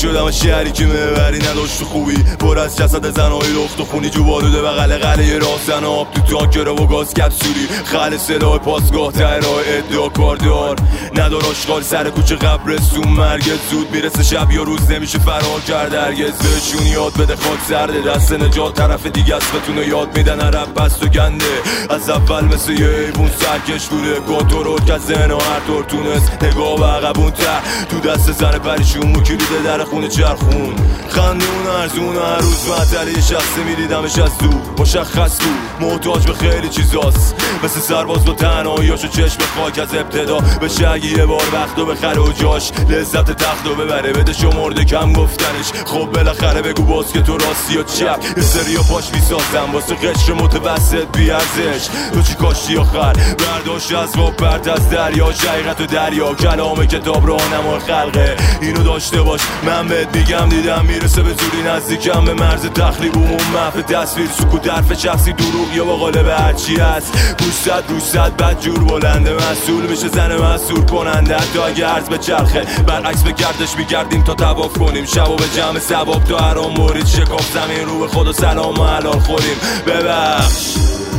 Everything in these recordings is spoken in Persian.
شدم شهری که مهوری نداشت خوبی، پر از جسد زنهای لخت و خونی، جو بالوده بغل قلعه راهزن، آب تو تانکره و گاز کپسولی، خل سلاح پاسگاه ته راه ادعا کاردار، ندار آشغال سر کوچه قبرستون، مرگت زود میرسه، شب یا روز نمیشه فرار کرد هرگز. بهشون یاد بده خاک سرده، دست نجات طرف دیگه است، بتونه یاد میدن عرب بست و گنده، از اول مثل یه حیوون سرکش بوده، کنترل که ذهن و هر طور تونست، نگاه به عقبون تر تو دست زن پریشون، کلید در خونه چرخون، خندون ارزون، هر روز معطلی شخصی میدیدمش از دور، مشخص بود محتاج به خیلی چیزاست، مثل سرباز با تنهاییاشو چشم خاک، از ابتدا به شگی یه بار وقتو بخره و جاش لذت تختو ببره، بده شمرده کم گفتنش، خب بالاخره بگو باز که تو راستی و چپ، یه سری پاش میسازم واسه قشر متوسط بیارزش، تو چی کاشتی آخر برداشت از واب پرت از دریا، شقیقت و دریا کلام کتاب راهنمای خلقه، اینو داشته باش من بهت میگم، دیدم میرسه به زوری نزدیکم به مرز تخریبمون، محو تصویر سکوت حرف شخصی دروغ یا با قالب هرچی هست، روشت بد جور بلنده، مسئول میشه زن مسئول کننده، حتی اگه عرض به چرخه برعکس به گردش میگردیم تا تواف کنیم، شب و به جمع ثواب تا حرام برید، شکاف زمین رو به خدا سلام و حلال خوریم، ببخش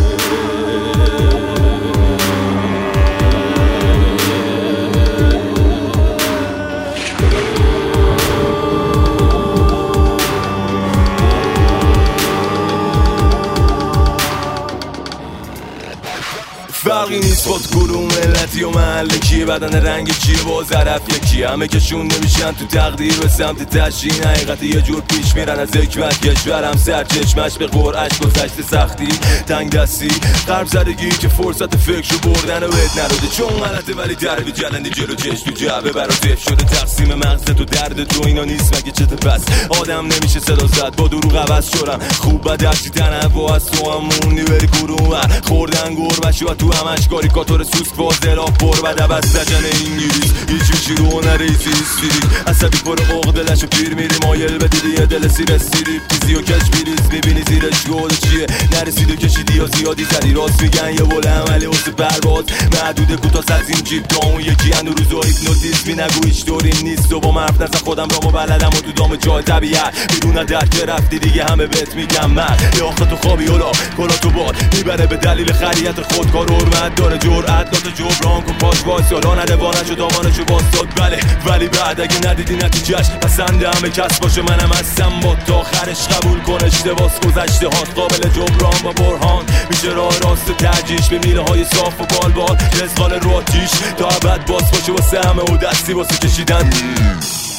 فرقی نیست با کدوم ملتی و محله کیه، بدن رنگ کیه با ظرف یکیه، همه کشون نمیشن تو تقدیر به سمت تشیین، حقیقت یه جور پیش میرن از حکمت، کشورم سرچشمش به قرعش گذشته سختی، تنگ دستی قرب زدگی که فرصت فکر رو بردن و بهت نروده، چون غلطه ولی دربی جلندی جلو چش تو جعبه برات شده، تقسیم مغزت و درد تو اینا نیست مگه چته، پس آدم نمیشه صدا زد با دروغ عوض شدم، خوب بد هرچی تنوع از تو هم موندی بری کدوم خوردن گربش و تو همش کاریکاتور سوسک فاضلا پر و دبست لجن انگلیس، هیچ میشی رو نریزی استیری عصبی پر عقده لشو پیر میری، مایل به دیدی یه دل سیر استیری پیزی و کش بیریز، میبینی زیرش گوله چیه، نرسید و کشیدی یا زیادی زدی، راست میگن یه بول عملی واسه پرواز، محدود کوتاست از این جیب تا اون یکی اندو روزو هیپنوتیزم، می نگو هیچ طوری نیست و با مرف نزد خودم رامو بلدم و تو دام جای طبیعت، بیرون درک رفتی دیگه همه بهت میگم من، یا آخه تو خوابی اولا کلا تو باد میبره به دلیل خریت خودکار، حرمت داره جرأت داده جبران کن پاش وایسالا، ندوانشو دامانشو باستاد، بله ولی بعد اگه ندیدی نتیجهش پسند همه کس باشه، منم هستم با تا آخرش قبول کن، اشتباس گذشته هات قابل جبران با برهان، میشه راه راست ترجیش به میله های صاف و بالبال، رزقال رو آتیش تا ابد باز باشه واسه همه و دستی واسه کشیدن.